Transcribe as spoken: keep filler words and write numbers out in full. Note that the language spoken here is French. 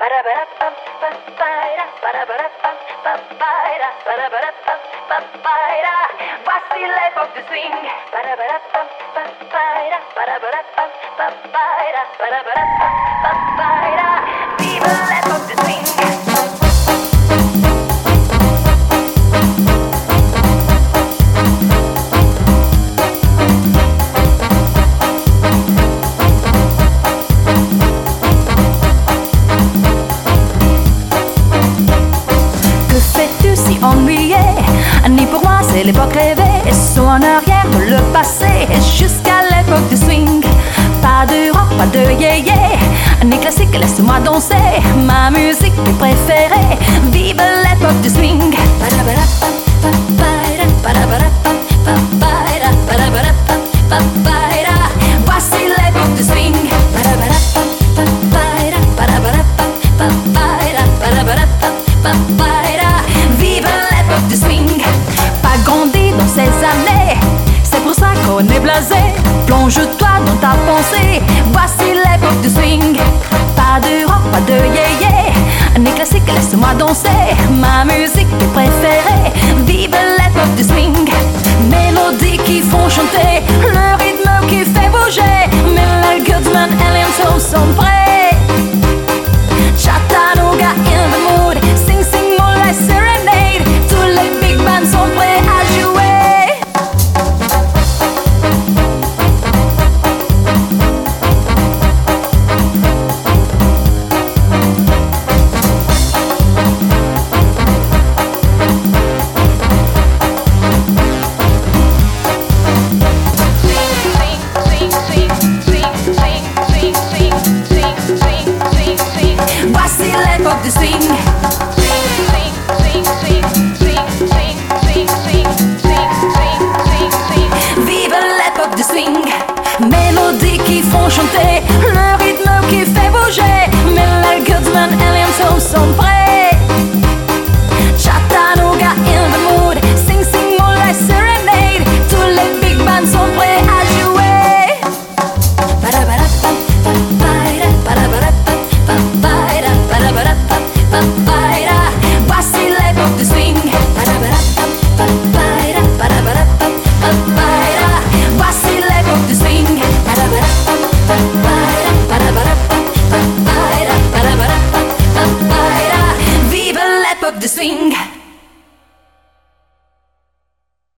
Voici l'époque du swing. Vive l'époque du swing. Ennuyé, ni pour moi c'est l'époque rêvée. Saut en arrière de le passé jusqu'à l'époque du swing. Pas de rock, pas de yé-yé, ni classique, laisse-moi danser. Ma musique est préférée. Vive l'époque du swing. Voici l'époque du swing. Du swing, pas grandi dans ces années, c'est pour ça qu'on est blasé. Plonge-toi dans ta pensée, voici l'époque du swing. Pas de rock, pas de yé-yé, ni classique, laisse-moi danser. Ma musique est préférée, vive l'époque du swing. Mélodies qui font chanter, le rythme qui fait bouger. Miller, Goodman, Alien Soul sont prêts. Chattanooga in the mood, sing, sing, moonlight serenade. Tous les big bands sont prêts à jouer. Voici l'époque du swing. Vive l'époque du swing. Mélodies qui font chanter, le rythme qui fait bouger. Miller, Goodman, Alien Soul sont prêts. Chattanooga in the mood, sing, sing, moonlight serenade. Tous les big bands sont prêts à jouer. Voici l'époque du swing. Voici l'époque du swing. Vive l'époque du swing.